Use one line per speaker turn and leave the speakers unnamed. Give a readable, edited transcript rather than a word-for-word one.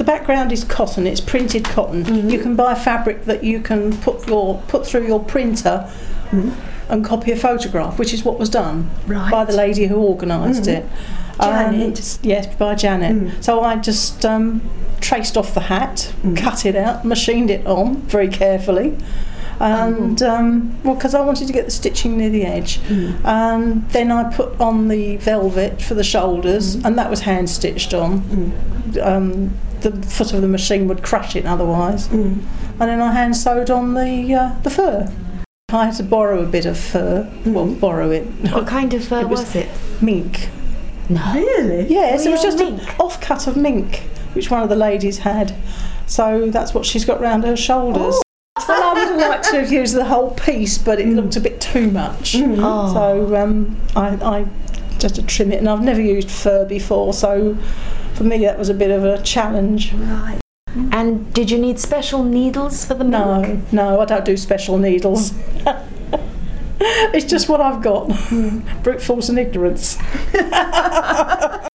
background is cotton. It's printed cotton. You can buy fabric that you can put through your printer and copy a photograph, which is what was done by the lady who organised it.
Janet.
Yes, by Janet. So I just traced off the hat, cut it out, machined it on very carefully. And because I wanted to get the stitching near the edge, and then I put on the velvet for the shoulders, and that was hand stitched on. The foot of the machine would crush it otherwise, and then I hand sewed on the fur. I had to borrow a bit of fur. Well, borrow it.
What kind of fur was it?
Mink.
No.
Really?
Yes, it was just
mink?
an offcut of mink, which one of the ladies had. So that's what she's got round her shoulders. Well, I would have liked to have used the whole piece, but it looked a bit too much. So I just to trim it, and I've never used fur before, so for me that was a bit of a challenge.
Right.
And did you need special needles for the mink?
No, I don't do special needles. It's just what I've got. Brute force and ignorance.